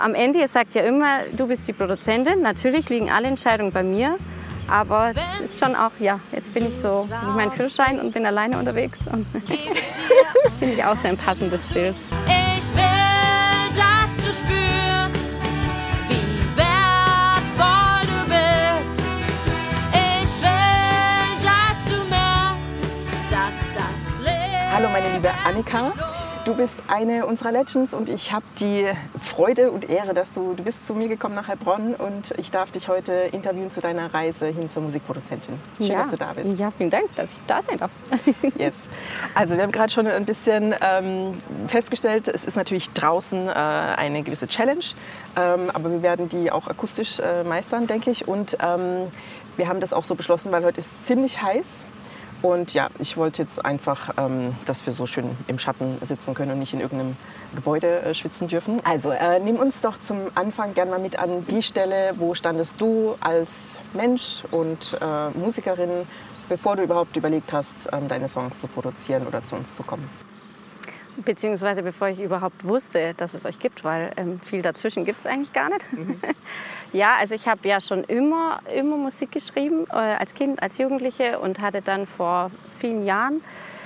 Am Ende, ihr sagt ja immer, du bist die Produzentin. Natürlich liegen alle Entscheidungen bei mir. Aber es ist schon auch, ja, jetzt bin ich so mit meinem Führerschein und bin alleine unterwegs. Und finde ich auch so ein passendes Bild. Ich will, dass du spürst, wie wertvoll du bist. Ich will, dass du merkst, dass das Leben... Hallo meine liebe Annika, du bist eine unserer Legends und ich habe die Freude und Ehre, dass du bist zu mir gekommen nach Heilbronn und ich darf dich heute interviewen zu deiner Reise hin zur Musikproduzentin. Schön, dass du da bist. Ja, vielen Dank, dass ich da sein darf. Yes. Also wir haben gerade schon ein bisschen festgestellt, es ist natürlich draußen eine gewisse Challenge, aber wir werden die auch akustisch meistern, denke ich. Und wir haben das auch so beschlossen, weil heute ist ziemlich heiß. Und ja, ich wollte jetzt einfach, dass wir so schön im Schatten sitzen können und nicht in irgendeinem Gebäude schwitzen dürfen. Also nimm uns doch zum Anfang gerne mal mit an die Stelle, wo standest du als Mensch und Musikerin, bevor du überhaupt überlegt hast, deine Songs zu produzieren oder zu uns zu kommen. Beziehungsweise bevor ich überhaupt wusste, dass es euch gibt, weil viel dazwischen gibt es eigentlich gar nicht. Ja, also ich habe ja schon immer Musik geschrieben, als Kind, als Jugendliche und hatte dann vor vielen Jahren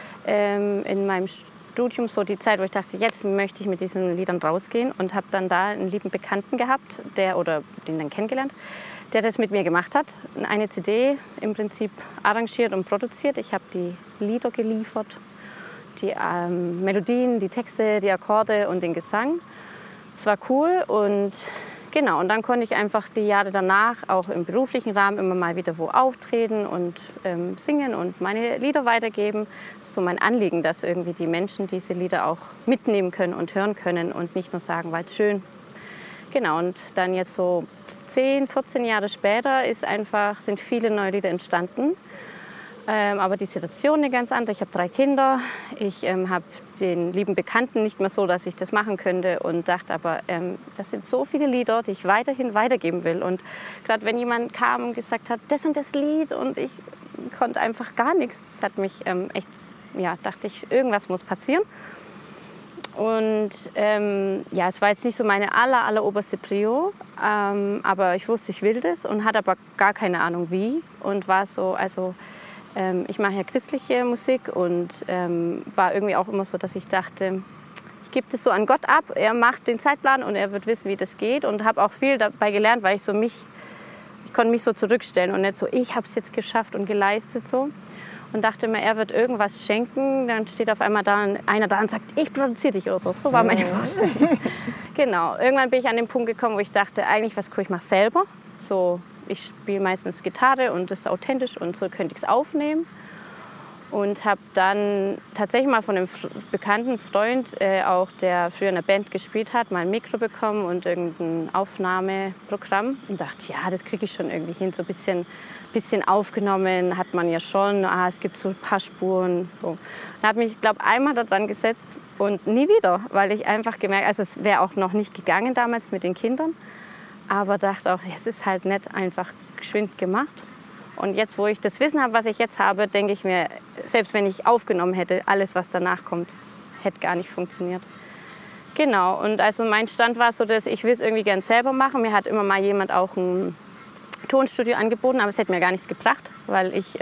in meinem Studium so die Zeit, wo ich dachte, jetzt möchte ich mit diesen Liedern rausgehen und habe dann da einen lieben Bekannten gehabt, den dann kennengelernt, der das mit mir gemacht hat. Eine CD im Prinzip arrangiert und produziert. Ich habe die Lieder geliefert. Die Melodien, die Texte, die Akkorde und den Gesang. Es war cool und genau. Und dann konnte ich einfach die Jahre danach auch im beruflichen Rahmen immer mal wieder wo auftreten und singen und meine Lieder weitergeben. Das ist so mein Anliegen, dass irgendwie die Menschen diese Lieder auch mitnehmen können und hören können und nicht nur sagen, war jetzt schön. Genau, und dann jetzt so 10, 14 Jahre später sind viele neue Lieder entstanden. Aber die Situation eine ganz andere. Ich habe 3 Kinder. Ich habe den lieben Bekannten nicht mehr so, dass ich das machen könnte und dachte aber, das sind so viele Lieder, die ich weiterhin weitergeben will. Und gerade wenn jemand kam und gesagt hat, das und das Lied und ich konnte einfach gar nichts, das hat mich echt, ja, dachte ich, irgendwas muss passieren. Und ja, es war jetzt nicht so meine alleroberste Prio, aber ich wusste, ich will das und hatte aber gar keine Ahnung wie und war so, also ich mache ja christliche Musik und war irgendwie auch immer so, dass ich dachte, ich gebe das so an Gott ab, er macht den Zeitplan und er wird wissen, wie das geht und habe auch viel dabei gelernt, weil ich konnte mich so zurückstellen und nicht so, ich habe es jetzt geschafft und geleistet so und dachte mir, er wird irgendwas schenken, dann steht auf einmal einer da und sagt, ich produziere dich oder so. So war meine Vorstellung. Genau, irgendwann bin ich an den Punkt gekommen, wo ich dachte, eigentlich was cool, ich mache selber, so. Ich spiele meistens Gitarre und das ist authentisch und so könnte ich es aufnehmen. Und habe dann tatsächlich mal von einem bekannten Freund, auch der früher in einer Band gespielt hat, mal ein Mikro bekommen und irgendein Aufnahmeprogramm. Und dachte, ja, das kriege ich schon irgendwie hin. So ein bisschen aufgenommen hat man ja schon. Es gibt so ein paar Spuren. So. Und habe mich, glaube ich, einmal da dran gesetzt und nie wieder, weil ich einfach gemerkt habe, also es wäre auch noch nicht gegangen damals mit den Kindern. Aber dachte auch, es ist halt nicht einfach geschwind gemacht. Und jetzt, wo ich das Wissen habe, was ich jetzt habe, denke ich mir, selbst wenn ich aufgenommen hätte, alles, was danach kommt, hätte gar nicht funktioniert. Genau, und also mein Stand war so, dass ich will es irgendwie gern selber machen. Mir hat immer mal jemand auch ein Tonstudio angeboten, aber es hätte mir gar nichts gebracht, weil ich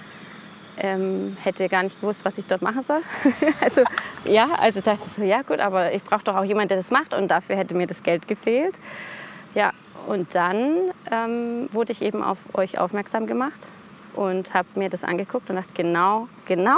hätte gar nicht gewusst, was ich dort machen soll. also dachte ich so, ja gut, aber ich brauche doch auch jemanden, der das macht und dafür hätte mir das Geld gefehlt. Ja, und dann wurde ich eben auf euch aufmerksam gemacht und habe mir das angeguckt und dachte, genau,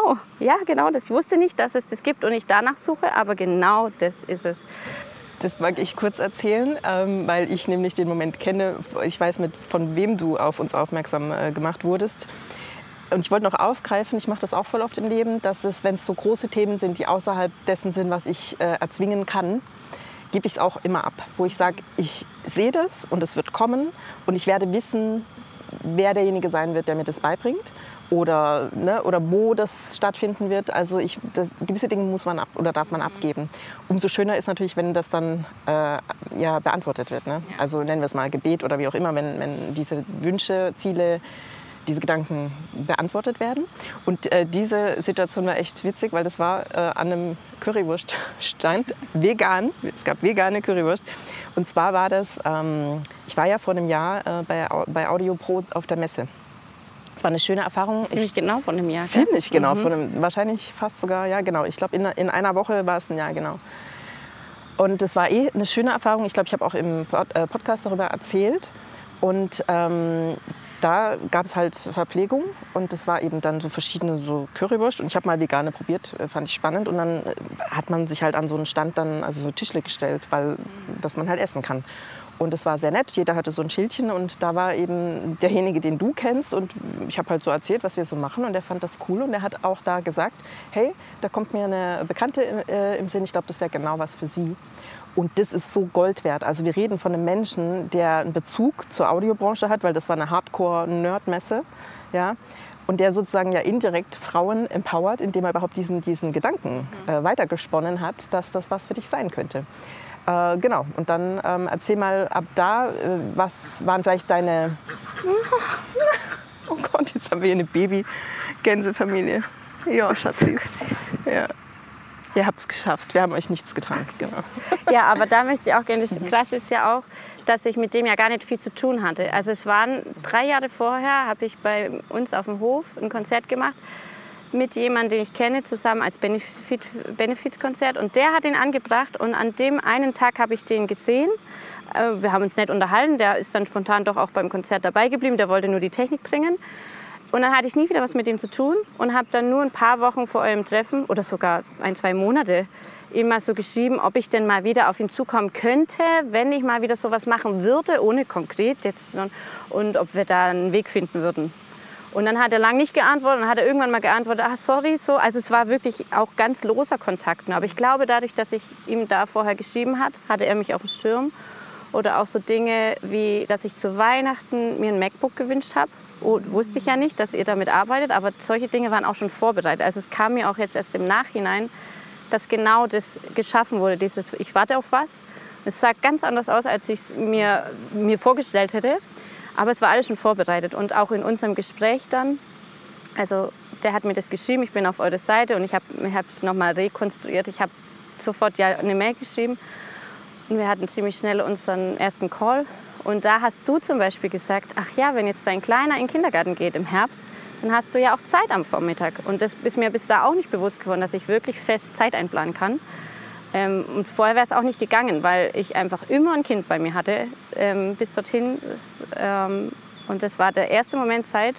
das. Ich wusste nicht, dass es das gibt und ich danach suche, aber genau das ist es. Das mag ich kurz erzählen, weil ich nämlich den Moment kenne. Ich weiß, von wem du auf uns aufmerksam gemacht wurdest. Und ich wollte noch aufgreifen, ich mache das auch voll oft im Leben, dass es, wenn es so große Themen sind, die außerhalb dessen sind, was ich erzwingen kann, gebe ich es auch immer ab, wo ich sage, ich sehe das und es wird kommen und ich werde wissen, wer derjenige sein wird, der mir das beibringt oder wo das stattfinden wird. Also gewisse Dinge muss man darf man abgeben. Umso schöner ist natürlich, wenn das dann beantwortet wird. Ne? Ja. Also nennen wir es mal Gebet oder wie auch immer, wenn diese Wünsche, Ziele, diese Gedanken beantwortet werden. Und diese Situation war echt witzig, weil das war an einem Currywurststand, vegan. Es gab vegane Currywurst. Und zwar war das, ich war ja vor einem Jahr bei Audio Pro auf der Messe. Es war eine schöne Erfahrung. Ziemlich genau von einem Jahr. Ziemlich genau, wahrscheinlich fast sogar, ja genau. Ich glaube, in einer Woche war es ein Jahr, genau. Und es war eine schöne Erfahrung. Ich glaube, ich habe auch im Podcast darüber erzählt. Und da gab es halt Verpflegung und das war eben dann so verschiedene so Currywurst. Und ich habe mal vegane probiert, fand ich spannend. Und dann hat man sich halt an so einen Stand dann, also so Tischle gestellt, dass man halt essen kann. Und es war sehr nett, jeder hatte so ein Schildchen und da war eben derjenige, den du kennst. Und ich habe halt so erzählt, was wir so machen und er fand das cool. Und er hat auch da gesagt, hey, da kommt mir eine Bekannte im Sinn, ich glaube, das wäre genau was für sie. Und das ist so Gold wert. Also wir reden von einem Menschen, der einen Bezug zur Audiobranche hat, weil das war eine Hardcore-Nerd-Messe. Ja? Und der sozusagen ja indirekt Frauen empowert, indem er überhaupt diesen Gedanken weitergesponnen hat, dass das was für dich sein könnte. Genau, und dann erzähl mal ab da, was waren vielleicht deine... Oh Gott, jetzt haben wir hier eine Baby-Gänsefamilie. Ja, Schatzis. Ja. Ihr habt es geschafft, wir haben euch nichts getan. Genau. Ja, aber da möchte ich auch gerne, das Krasse ist ja auch, dass ich mit dem ja gar nicht viel zu tun hatte. Also es waren 3 Jahre vorher, habe ich bei uns auf dem Hof ein Konzert gemacht mit jemandem, den ich kenne, zusammen als Benefizkonzert. Und der hat ihn angebracht und an dem einen Tag habe ich den gesehen. Wir haben uns nett unterhalten, der ist dann spontan doch auch beim Konzert dabei geblieben, der wollte nur die Technik bringen. Und dann hatte ich nie wieder was mit ihm zu tun und habe dann nur ein paar Wochen vor eurem Treffen oder sogar 1-2 Monate immer so geschrieben, ob ich denn mal wieder auf ihn zukommen könnte, wenn ich mal wieder sowas machen würde, ohne konkret jetzt, und ob wir da einen Weg finden würden. Und dann hat er lange nicht geantwortet und dann hat er irgendwann mal geantwortet, sorry, so. Also es war wirklich auch ganz loser Kontakt. Aber ich glaube, dadurch, dass ich ihm da vorher geschrieben hat, hatte er mich auf dem Schirm. Oder auch so Dinge wie, dass ich zu Weihnachten mir ein MacBook gewünscht habe. Wusste ich ja nicht, dass ihr damit arbeitet, aber solche Dinge waren auch schon vorbereitet. Also es kam mir auch jetzt erst im Nachhinein, dass genau das geschaffen wurde, dieses ich warte auf was. Es sah ganz anders aus, als ich es mir vorgestellt hätte, aber es war alles schon vorbereitet. Und auch in unserem Gespräch dann, also der hat mir das geschrieben, ich bin auf eure Seite und ich habe es nochmal rekonstruiert. Ich habe sofort ja eine Mail geschrieben und wir hatten ziemlich schnell unseren ersten Call. Und da hast du zum Beispiel gesagt, ach ja, wenn jetzt dein Kleiner in den Kindergarten geht im Herbst, dann hast du ja auch Zeit am Vormittag. Und das ist mir bis da auch nicht bewusst geworden, dass ich wirklich fest Zeit einplanen kann. Und vorher wäre es auch nicht gegangen, weil ich einfach immer ein Kind bei mir hatte, bis dorthin. Und das war der erste Moment seit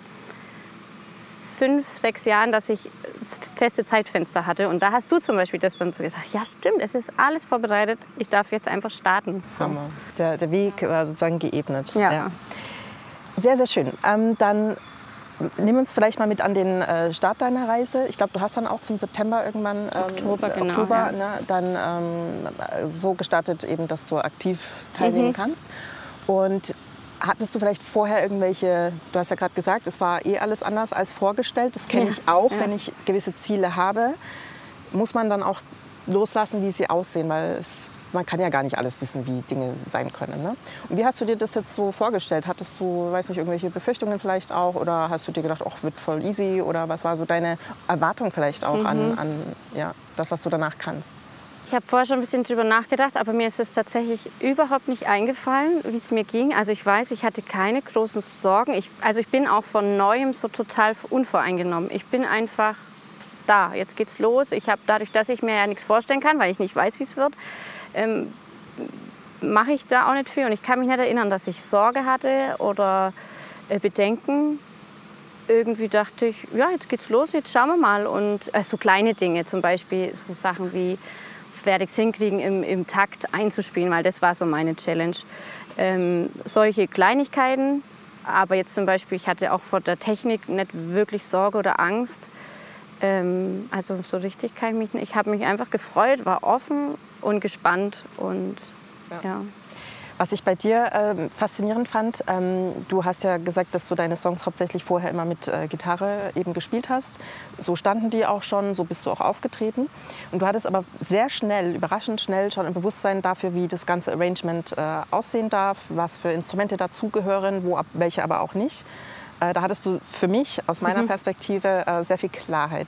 5-6 Jahren, dass ich feste Zeitfenster hatte. Und da hast du zum Beispiel das dann so gesagt, ja stimmt, es ist alles vorbereitet, ich darf jetzt einfach starten. So. Der Weg war sozusagen geebnet. Ja. Sehr, sehr schön. Dann nimm uns vielleicht mal mit an den Start deiner Reise. Ich glaube, du hast dann auch zum September irgendwann, Oktober, ja. Ne, dann so gestartet, eben, dass du aktiv teilnehmen kannst. Und hattest du vielleicht vorher irgendwelche, du hast ja gerade gesagt, es war alles anders als vorgestellt. Das kenne ich auch, wenn ich gewisse Ziele habe. Muss man dann auch loslassen, wie sie aussehen, weil man kann ja gar nicht alles wissen, wie Dinge sein können. Ne? Und wie hast du dir das jetzt so vorgestellt? Hattest du, weiß nicht, irgendwelche Befürchtungen vielleicht auch? Oder hast du dir gedacht, ach, wird voll easy? Oder was war so deine Erwartung vielleicht auch an das, was du danach kannst? Ich habe vorher schon ein bisschen drüber nachgedacht, aber mir ist es tatsächlich überhaupt nicht eingefallen, wie es mir ging. Also ich weiß, ich hatte keine großen Sorgen. Ich bin auch von Neuem so total unvoreingenommen. Ich bin einfach da. Jetzt geht's los. Ich habe dadurch, dass ich mir ja nichts vorstellen kann, weil ich nicht weiß, wie es wird, mache ich da auch nicht viel. Und ich kann mich nicht erinnern, dass ich Sorge hatte oder Bedenken. Irgendwie dachte ich, ja, jetzt geht's los, jetzt schauen wir mal. Und so kleine Dinge, zum Beispiel so Sachen wie werde ich es hinkriegen, im Takt einzuspielen, weil das war so meine Challenge. Solche Kleinigkeiten, aber jetzt zum Beispiel, ich hatte auch vor der Technik nicht wirklich Sorge oder Angst. Also so richtig kann ich mich nicht. Ich habe mich einfach gefreut, war offen und gespannt und ja. Was ich bei dir faszinierend fand, du hast ja gesagt, dass du deine Songs hauptsächlich vorher immer mit Gitarre eben gespielt hast. So standen die auch schon, so bist du auch aufgetreten. Und du hattest aber sehr schnell, überraschend schnell schon ein Bewusstsein dafür, wie das ganze Arrangement aussehen darf, was für Instrumente dazugehören, welche aber auch nicht. Da hattest du für mich aus meiner Perspektive sehr viel Klarheit.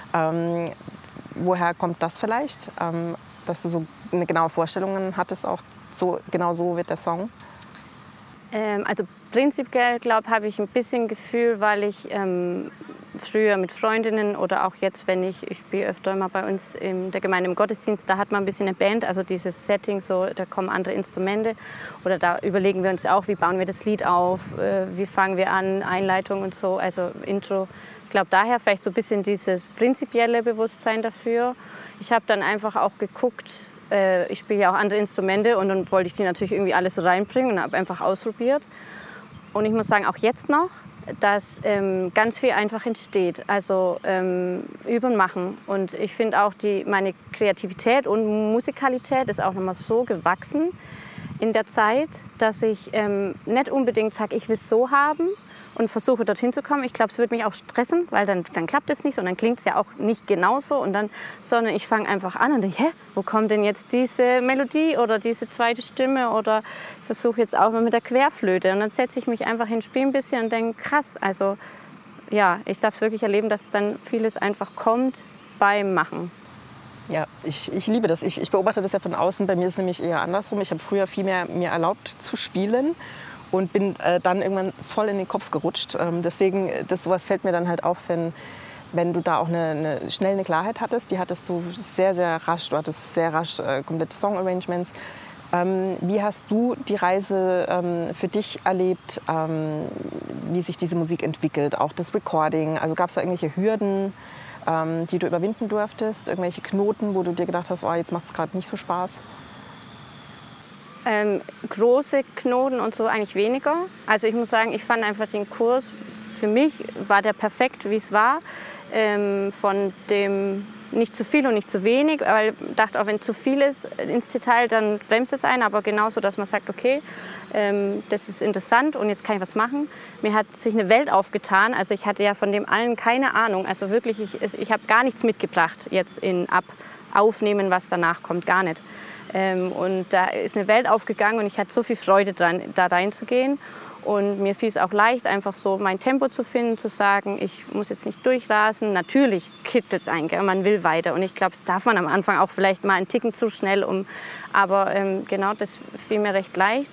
Woher kommt das vielleicht, dass du so eine genaue Vorstellung hattest, auch so, genau so wird der Song? Also prinzipiell, habe ich ein bisschen Gefühl, weil ich früher mit Freundinnen oder auch jetzt, wenn ich spiele öfter mal bei uns in der Gemeinde im Gottesdienst, da hat man ein bisschen eine Band, also dieses Setting, so, da kommen andere Instrumente oder da überlegen wir uns auch, wie bauen wir das Lied auf, wie fangen wir an, Einleitung und so, also Intro. Ich glaube, daher vielleicht so ein bisschen dieses prinzipielle Bewusstsein dafür. Ich habe dann einfach auch geguckt, ich spiele ja auch andere Instrumente und dann wollte ich die natürlich irgendwie alles so reinbringen und habe einfach ausprobiert. Und ich muss sagen, auch jetzt noch, dass ganz viel einfach entsteht, also üben, machen. Und ich finde auch, meine Kreativität und Musikalität ist auch nochmal so gewachsen in der Zeit, dass ich nicht unbedingt sage, ich will es so haben und versuche dorthin zu kommen. Ich glaube, es würde mich auch stressen, weil dann klappt es nicht und dann klingt es ja auch nicht genauso. Und dann, sondern ich fange einfach an und denke, wo kommt denn jetzt diese Melodie oder diese zweite Stimme? Oder ich versuche jetzt auch mal mit der Querflöte. Und dann setze ich mich einfach hin, spiele ein bisschen und denke, krass, also ja, ich darf es wirklich erleben, dass dann vieles einfach kommt beim Machen. Ja, ich liebe das. Ich beobachte das ja von außen. Bei mir ist es nämlich eher andersrum. Ich habe früher viel mehr mir erlaubt zu spielen und bin dann irgendwann voll in den Kopf gerutscht. Deswegen, sowas fällt mir dann halt auf, wenn du da auch schnell eine Klarheit hattest. Die hattest du sehr, sehr rasch. Du hattest sehr rasch komplette Song-Arrangements. Wie hast du die Reise für dich erlebt, wie sich diese Musik entwickelt? Auch das Recording. Also gab es da irgendwelche Hürden, die du überwinden durftest? Irgendwelche Knoten, wo du dir gedacht hast, oh, jetzt macht es gerade nicht so Spaß? Große Knoten und so eigentlich weniger. Also ich muss sagen, ich fand einfach den Kurs, für mich war der perfekt, wie es war. Von dem nicht zu viel und nicht zu wenig, weil ich dachte, auch wenn zu viel ist ins Detail, dann bremst es einen, aber genauso, dass man sagt, okay, das ist interessant und jetzt kann ich was machen. Mir hat sich eine Welt aufgetan, also ich hatte ja von dem allen keine Ahnung, also wirklich, ich habe gar nichts mitgebracht jetzt Aufnehmen, was danach kommt, gar nicht. Und da ist eine Welt aufgegangen und ich hatte so viel Freude dran, da reinzugehen. Und mir fiel es auch leicht, einfach so mein Tempo zu finden, zu sagen, ich muss jetzt nicht durchrasen. Natürlich kitzelt es einen, man will weiter. Und ich glaube, das darf man am Anfang auch vielleicht mal einen Ticken zu schnell aber genau, das fiel mir recht leicht.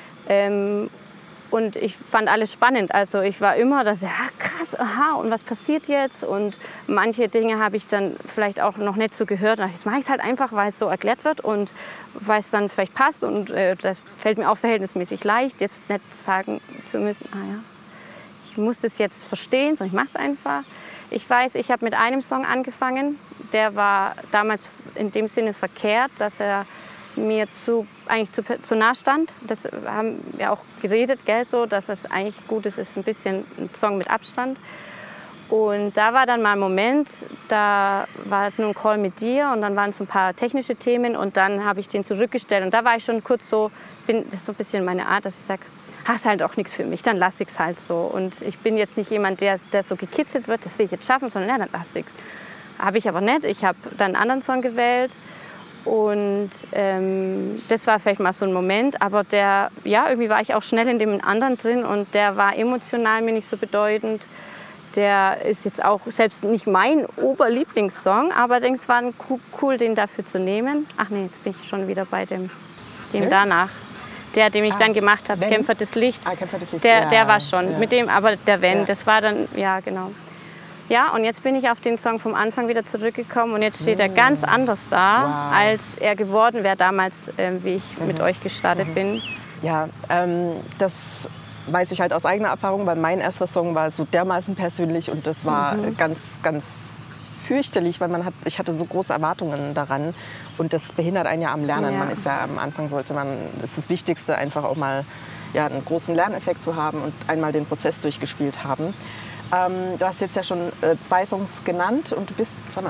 Und ich fand alles spannend. Also ich war immer das, ja krass, aha, und was passiert jetzt? Und manche Dinge habe ich dann vielleicht auch noch nicht so gehört. Und jetzt mache ich es halt einfach, weil es so erklärt wird und weil es dann vielleicht passt. Und das fällt mir auch verhältnismäßig leicht, jetzt nicht sagen zu müssen, ich muss das jetzt verstehen, sondern ich mache es einfach. Ich weiß, ich habe mit einem Song angefangen, der war damals in dem Sinne verkehrt, dass er mir zu nah stand. Das haben wir auch geredet, gell, so, dass es eigentlich gut ist, ein bisschen ein Song mit Abstand. Und da war dann mal ein Moment, da war nur ein Call mit dir und dann waren so ein paar technische Themen und dann habe ich den zurückgestellt. Und da war ich schon kurz so, das ist so ein bisschen meine Art, dass ich sage, ist halt auch nichts für mich, dann lasse ich es halt so. Und ich bin jetzt nicht jemand, der so gekitzelt wird, das will ich jetzt schaffen, sondern ja, dann lasse ich es. Habe ich aber nicht. Ich habe dann einen anderen Song gewählt. Und das war vielleicht mal so ein Moment, aber irgendwie war ich auch schnell in dem anderen drin und der war emotional mir nicht so bedeutend. Der ist jetzt auch selbst nicht mein Oberlieblingssong, aber ich denke, es war cool, den dafür zu nehmen. Ach nee, jetzt bin ich schon wieder bei dem danach. Den ich dann gemacht habe, Kämpfer des Lichts. Kämpfer des Lichts. Der war schon ja. mit dem, aber der Wenn, das war dann, ja genau. Ja, und jetzt bin ich auf den Song vom Anfang wieder zurückgekommen und jetzt steht er ganz anders da, als er geworden wäre damals, wie ich mit euch gestartet bin. Ja, das weiß ich halt aus eigener Erfahrung, weil mein erster Song war so dermaßen persönlich und das war ganz, ganz fürchterlich, weil ich hatte so große Erwartungen daran und das behindert einen ja am Lernen. Ja. Man ist ja am Anfang das ist das Wichtigste, einfach auch mal einen großen Lerneffekt zu haben und einmal den Prozess durchgespielt haben. Du hast jetzt ja schon 2 Songs genannt und du bist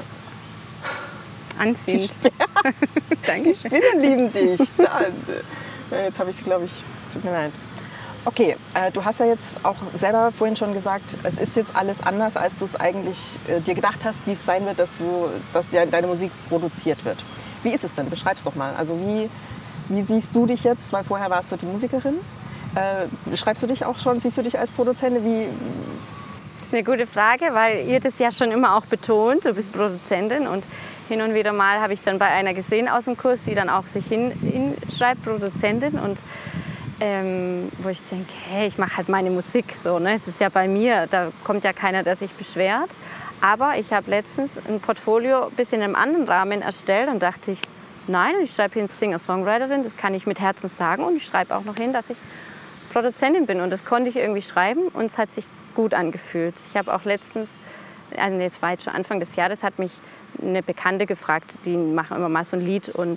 anziehend. Danke. Die Spinnen lieben dich. Jetzt habe ich es, glaube ich, tut mir leid. Okay, du hast ja jetzt auch selber vorhin schon gesagt, es ist jetzt alles anders, als du es eigentlich dir gedacht hast, wie es sein wird, dass deine Musik produziert wird. Wie ist es denn? Beschreib's doch mal. Also wie siehst du dich jetzt? Weil vorher warst du die Musikerin. Schreibst du dich auch schon, siehst du dich als Produzentin? Das ist eine gute Frage, weil ihr das ja schon immer auch betont, du bist Produzentin und hin und wieder mal habe ich dann bei einer gesehen aus dem Kurs, die dann auch sich hinschreibt, Produzentin und wo ich denke, hey, ich mache halt meine Musik so, ne? Es ist ja bei mir, da kommt ja keiner, der sich beschwert. Aber ich habe letztens ein Portfolio ein bisschen in einem anderen Rahmen erstellt und dachte ich, nein, ich schreibe hier Singer-Songwriterin, das kann ich mit Herzen sagen und ich schreibe auch noch hin, dass ich Produzentin bin und das konnte ich irgendwie schreiben und es hat sich gut angefühlt. Ich habe auch letztens, also jetzt war jetzt schon Anfang des Jahres, hat mich eine Bekannte gefragt, die machen immer mal so ein Lied und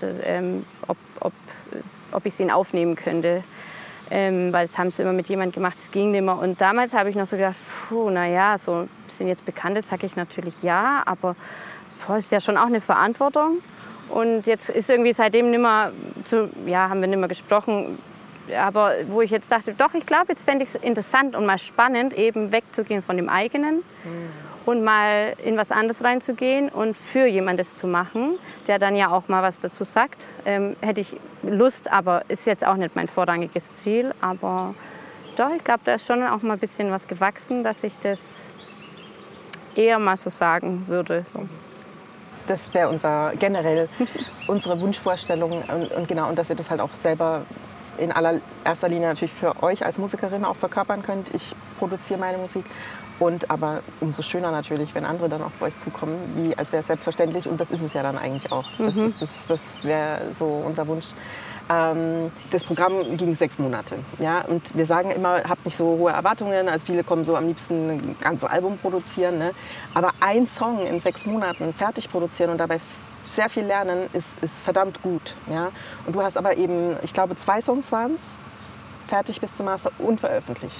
ob ich es ihnen aufnehmen könnte. Weil das haben sie immer mit jemandem gemacht, das ging nicht mehr. Und damals habe ich noch so gedacht, naja, so ein bisschen jetzt bekannt ist, sage ich natürlich ja, aber ist ja schon auch eine Verantwortung. Und jetzt ist irgendwie seitdem nimmer haben wir nicht mehr gesprochen. Aber wo ich jetzt dachte, doch, ich glaube, jetzt fände ich es interessant und mal spannend, eben wegzugehen von dem eigenen und mal in was anderes reinzugehen und für jemandes zu machen, der dann ja auch mal was dazu sagt. Hätte ich Lust, aber ist jetzt auch nicht mein vorrangiges Ziel. Aber doch, ich glaube, da ist schon auch mal ein bisschen was gewachsen, dass ich das eher mal so sagen würde. So. Das wäre generell unsere Wunschvorstellung und dass ihr das halt auch selber in allererster Linie natürlich für euch als Musikerin auch verkörpern könnt. Ich produziere meine Musik. Aber umso schöner natürlich, wenn andere dann auf euch zukommen, als wäre es selbstverständlich. Und das ist es ja dann eigentlich auch. Das wäre so unser Wunsch. Das Programm ging 6 Monate. Ja? Und wir sagen immer, habt nicht so hohe Erwartungen. Also viele kommen so am liebsten ein ganzes Album produzieren. Ne? Aber ein Song in 6 Monaten fertig produzieren und dabei sehr viel lernen, ist verdammt gut. Ja? Und du hast aber eben, ich glaube, 2 Songs waren es, fertig bis zum Master, unveröffentlicht.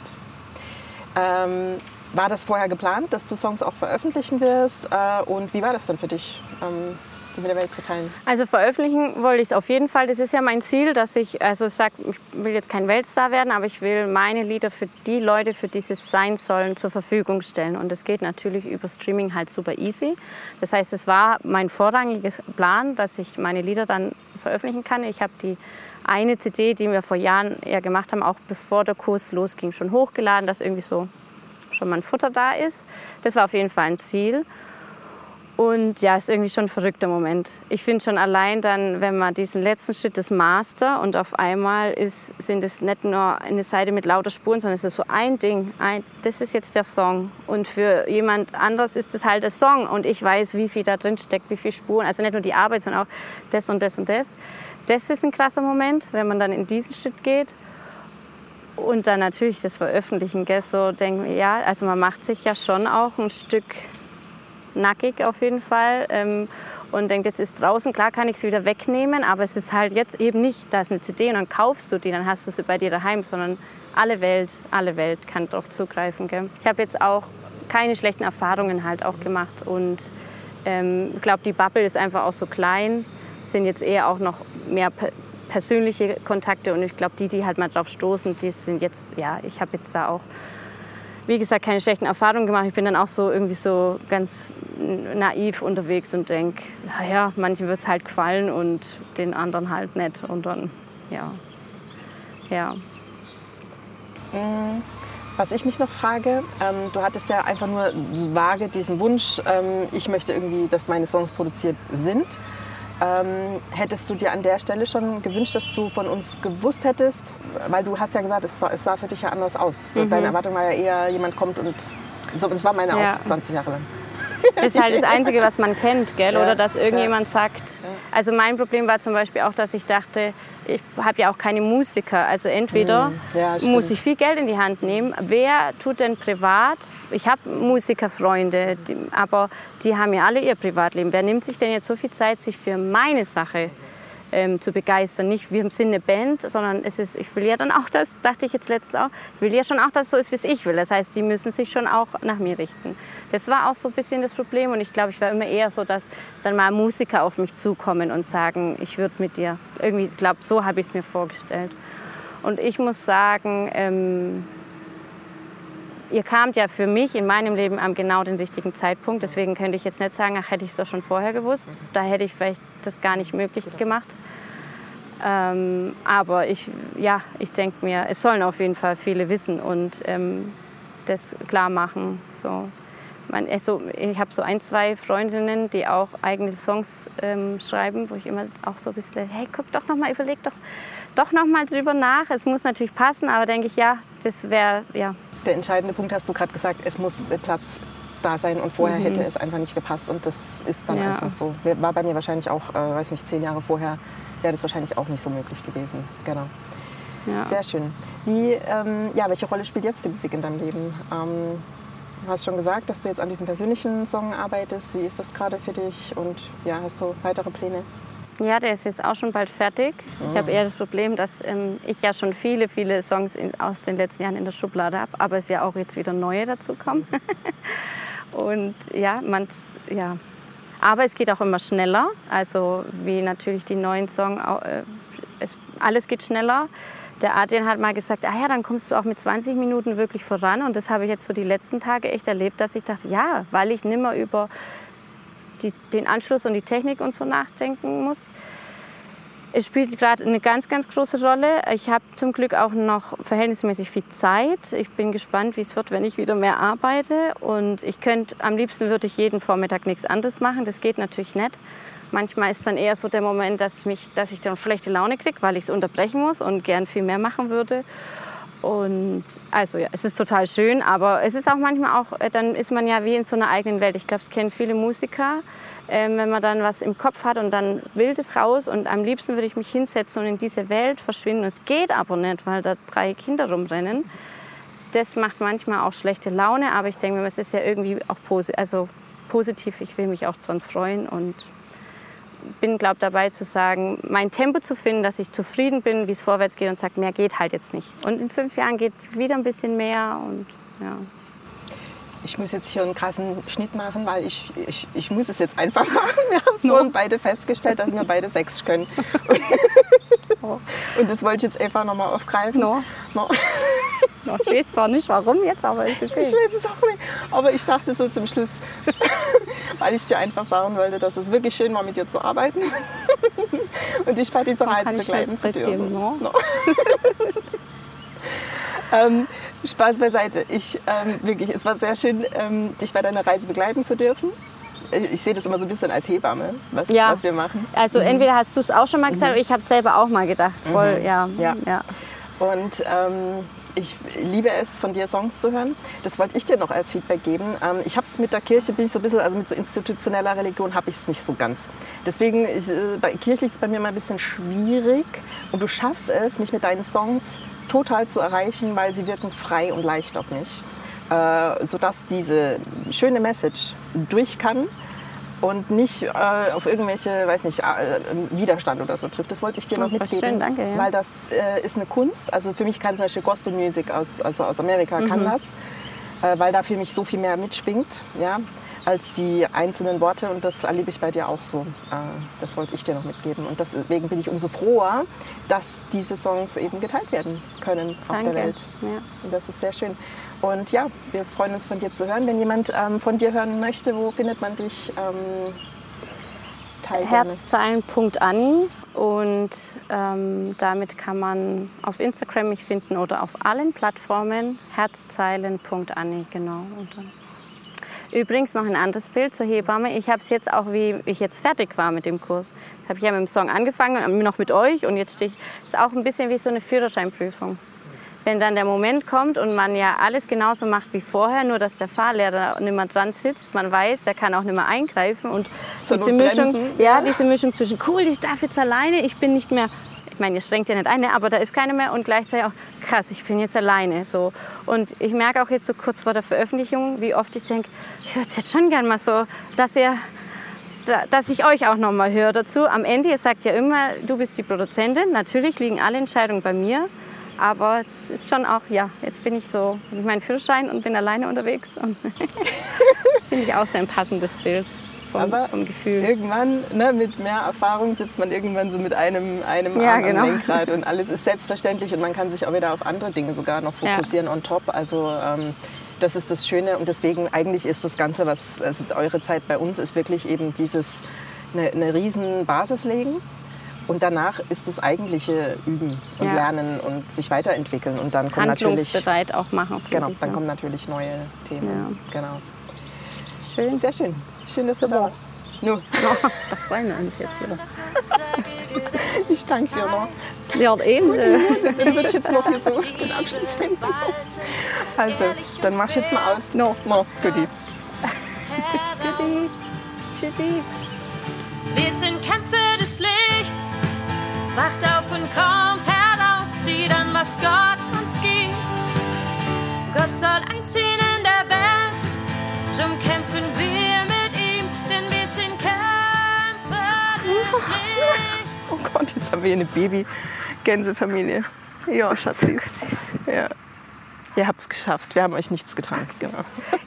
War das vorher geplant, dass du Songs auch veröffentlichen wirst? Und wie war das dann für dich, die mit der Welt zu teilen? Also veröffentlichen wollte ich es auf jeden Fall. Das ist ja mein Ziel, dass ich sage, ich will jetzt kein Weltstar werden, aber ich will meine Lieder für die Leute, für die sie sein sollen, zur Verfügung stellen. Und das geht natürlich über Streaming halt super easy. Das heißt, es war mein vorrangiges Plan, dass ich meine Lieder dann veröffentlichen kann. Ich habe die eine CD, die wir vor Jahren ja gemacht haben, auch bevor der Kurs losging, schon hochgeladen, dass irgendwie so schon mal ein Futter da ist. Das war auf jeden Fall ein Ziel. Und ja, ist irgendwie schon ein verrückter Moment. Ich finde schon allein dann, wenn man diesen letzten Schritt des Master und auf einmal sind es nicht nur eine Seite mit lauter Spuren, sondern es ist so ein Ding. Das ist jetzt der Song. Und für jemand anderes ist es halt der Song. Und ich weiß, wie viel da drin steckt, wie viele Spuren. Also nicht nur die Arbeit, sondern auch das und das und das. Das ist ein krasser Moment, wenn man dann in diesen Schritt geht. Und dann natürlich das Veröffentlichen, gell, so denken, ja, also man macht sich ja schon auch ein Stück nackig auf jeden Fall und denkt, jetzt ist draußen, klar kann ich es wieder wegnehmen, aber es ist halt jetzt eben nicht, da ist eine CD und dann kaufst du die, dann hast du sie bei dir daheim, sondern alle Welt kann darauf zugreifen. Gell. Ich habe jetzt auch keine schlechten Erfahrungen halt auch gemacht und ich glaube, die Bubble ist einfach auch so klein, sind jetzt eher auch noch mehr persönliche Kontakte und ich glaube, die halt mal drauf stoßen, die sind jetzt, ja, ich habe jetzt da auch, wie gesagt, keine schlechten Erfahrungen gemacht. Ich bin dann auch so irgendwie so ganz naiv unterwegs und denke, naja, manchen wird es halt gefallen und den anderen halt nicht und dann, ja. Was ich mich noch frage, du hattest ja einfach nur vage diesen Wunsch, ich möchte irgendwie, dass meine Songs produziert sind. Hättest du dir an der Stelle schon gewünscht, dass du von uns gewusst hättest? Weil du hast ja gesagt, es sah für dich ja anders aus. Deine Erwartung war ja eher, jemand kommt und so. Das war meine auch 20 Jahre lang. Das ist halt das Einzige, was man kennt, gell? Ja, oder dass irgendjemand sagt, also mein Problem war zum Beispiel auch, dass ich dachte, ich habe ja auch keine Musiker. Also entweder muss ich viel Geld in die Hand nehmen. Wer tut denn privat? Ich habe Musikerfreunde, aber die haben ja alle ihr Privatleben. Wer nimmt sich denn jetzt so viel Zeit, sich für meine Sache zu begeistern? Nicht, wir sind eine Band, sondern ich will ja dann auch das, dachte ich jetzt letztens auch, ich will ja schon auch, dass es so ist, wie es ich will. Das heißt, die müssen sich schon auch nach mir richten. Das war auch so ein bisschen das Problem und ich glaube, ich war immer eher so, dass dann mal Musiker auf mich zukommen und sagen, ich würde mit dir. Irgendwie, ich glaube, so habe ich es mir vorgestellt. Und ich muss sagen, ihr kamt ja für mich in meinem Leben am genau den richtigen Zeitpunkt. Deswegen könnte ich jetzt nicht sagen, ach, hätte ich es doch schon vorher gewusst. Da hätte ich vielleicht das gar nicht möglich gemacht. Aber ich denke mir, es sollen auf jeden Fall viele wissen und das klar machen. So. Ich habe so 1, 2 Freundinnen, die auch eigene Songs schreiben, wo ich immer auch so ein bisschen, hey, guck doch noch mal, überleg doch noch mal drüber nach. Es muss natürlich passen, aber denke ich, ja, das wäre, ja. Der entscheidende Punkt hast du gerade gesagt, es muss der Platz da sein und vorher hätte es einfach nicht gepasst und das ist dann einfach so. War bei mir wahrscheinlich auch, 10 Jahre vorher wäre das wahrscheinlich auch nicht so möglich gewesen. Genau. Ja. Sehr schön. Welche Rolle spielt jetzt die Musik in deinem Leben? Du hast schon gesagt, dass du jetzt an diesem persönlichen Song arbeitest. Wie ist das gerade für dich und hast du weitere Pläne? Ja, der ist jetzt auch schon bald fertig. Ich habe eher das Problem, dass ich ja schon viele, viele Songs aus den letzten Jahren in der Schublade habe, aber es ja auch jetzt wieder neue dazu kommen. Und aber es geht auch immer schneller, also wie natürlich die neuen Songs, alles geht schneller. Der Adrian hat mal gesagt, dann kommst du auch mit 20 Minuten wirklich voran und das habe ich jetzt so die letzten Tage echt erlebt, dass ich dachte, ja, weil ich nimmer über den Anschluss und die Technik und so nachdenken muss. Es spielt gerade eine ganz, ganz große Rolle. Ich habe zum Glück auch noch verhältnismäßig viel Zeit. Ich bin gespannt, wie es wird, wenn ich wieder mehr arbeite. Und am liebsten würde ich jeden Vormittag nichts anderes machen. Das geht natürlich nicht. Manchmal ist dann eher so der Moment, dass ich dann schlechte Laune kriege, weil ich es unterbrechen muss und gern viel mehr machen würde. Und also es ist total schön, aber es ist auch manchmal dann ist man ja wie in so einer eigenen Welt. Ich glaube, es kennen viele Musiker, wenn man dann was im Kopf hat und dann will es raus und am liebsten würde ich mich hinsetzen und in diese Welt verschwinden. Es geht aber nicht, weil da 3 Kinder rumrennen. Das macht manchmal auch schlechte Laune, aber ich denke mir, es ist ja irgendwie auch positiv. Ich will mich auch daran freuen und bin, glaube dabei zu sagen, mein Tempo zu finden, dass ich zufrieden bin, wie es vorwärts geht und sage, mehr geht halt jetzt nicht. Und in 5 Jahren geht wieder ein bisschen mehr und ja. Ich muss jetzt hier einen krassen Schnitt machen, weil ich muss es jetzt einfach machen. Wir haben vorhin beide festgestellt, dass wir beide Sex können. Und das wollte ich jetzt einfach nochmal aufgreifen. No. Ich weiß zwar nicht, warum jetzt, aber ist okay. Ich weiß es auch nicht. Aber ich dachte so zum Schluss, weil ich dir einfach sagen wollte, dass es wirklich schön war, mit dir zu arbeiten. Und dich bei dieser Reise begleiten zu dürfen. No. Spaß beiseite. Es war sehr schön, dich bei deiner Reise begleiten zu dürfen. Ich sehe das immer so ein bisschen als Hebamme, was wir machen. Also entweder hast du es auch schon mal gesagt oder ich habe es selber auch mal gedacht. Voll, ja. Und ich liebe es, von dir Songs zu hören. Das wollte ich dir noch als Feedback geben. Ich habe es mit der Kirche, bin ich so ein bisschen, also mit so institutioneller Religion habe ich es nicht so ganz. Deswegen, kirchlich ist es bei mir mal ein bisschen schwierig. Und du schaffst es, mich mit deinen Songs total zu erreichen, weil sie wirken frei und leicht auf mich. Sodass diese schöne Message durch kann und nicht auf irgendwelche, Widerstand oder so trifft. Das wollte ich dir noch mitgeben, schön, danke, ja. Weil das ist eine Kunst. Also für mich kann zum Beispiel Gospel Music aus Amerika kann das, weil da für mich so viel mehr mitschwingt, ja, als die einzelnen Worte und das erlebe ich bei dir auch so. Das wollte ich dir noch mitgeben und deswegen bin ich umso froher, dass diese Songs eben geteilt werden können auf der Welt. Ja. Und das ist sehr schön. Und ja, wir freuen uns von dir zu hören. Wenn jemand von dir hören möchte, wo findet man dich? Herzzeilen.anni und damit kann man auf Instagram mich finden oder auf allen Plattformen herzzeilen.anni, genau. Und dann übrigens noch ein anderes Bild zur Hebamme. Ich habe es jetzt auch, wie ich jetzt fertig war mit dem Kurs. Das habe ich ja mit dem Song angefangen, noch mit euch und jetzt stehe ich, ist auch ein bisschen wie so eine Führerscheinprüfung. Wenn dann der Moment kommt und man ja alles genauso macht wie vorher, nur dass der Fahrlehrer nicht mehr dran sitzt, man weiß, der kann auch nicht mehr eingreifen und diese Mischung zwischen cool, ich darf jetzt alleine, ich bin nicht mehr, ich meine, ihr strengt ja nicht ein, aber da ist keiner mehr und gleichzeitig auch krass, ich bin jetzt alleine. So. Und ich merke auch jetzt so kurz vor der Veröffentlichung, wie oft ich denke, ich würde es jetzt schon gern mal so, dass ich euch auch noch mal höre dazu. Am Ende, ihr sagt ja immer, du bist die Produzentin, natürlich liegen alle Entscheidungen bei mir. Aber es ist schon auch, jetzt bin ich so mit meinem Führerschein und bin alleine unterwegs. Und das finde ich auch so ein passendes Bild vom Gefühl. Irgendwann, mit mehr Erfahrung, sitzt man irgendwann so mit einem Arm am Lenkrad und alles ist selbstverständlich und man kann sich auch wieder auf andere Dinge sogar noch fokussieren on top. Also das ist das Schöne und deswegen eigentlich ist das Ganze, eure Zeit bei uns ist wirklich eben dieses eine riesen Basis legen. Und danach ist das eigentliche Üben und Lernen und sich weiterentwickeln. Und dann kommen natürlich, handlungsbereit auch machen. genau, ich, dann ne? kommen natürlich neue Themen. Ja. Genau. Schön. Sehr schön. Schön, dass du da warst. Nur, Da freuen wir uns jetzt wieder. ich danke dir noch. Ja, ebenso. Dann würde ich jetzt noch hier so den Abschluss finden. Also, dann mach ich jetzt mal aus. No. Mach's gut. Tschüssi. Tschüssi. Wir sind Kämpfer des Lichts. Wacht auf und kommt heraus. Zieht an, was Gott uns gibt. Gott soll einziehen in der Welt. Drum kämpfen wir mit ihm, denn wir sind Kämpfer des Lichts. Oh Gott, jetzt haben wir hier eine Baby-Gänsefamilie. Ja, Schatzis. Ja. Ihr habt es geschafft. Wir haben euch nichts getan. Genau.